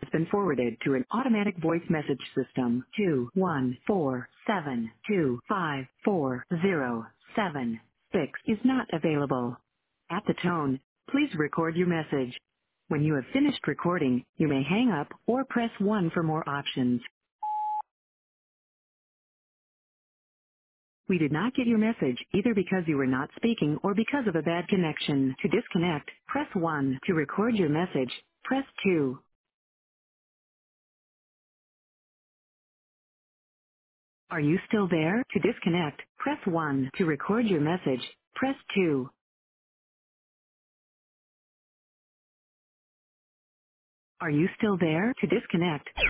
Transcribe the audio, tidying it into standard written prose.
been forwarded to an automatic voice message system. 21472544076 is not available. At the tone, please record your message. When you have finished recording, you may hang up or press 1 for more options. We did not get your message either because you were not speaking or because of a bad connection. To disconnect, press 1. To record your message, press 2. Are you still there? To disconnect, press 1. To record your message, press 2. Are you still there? To disconnect,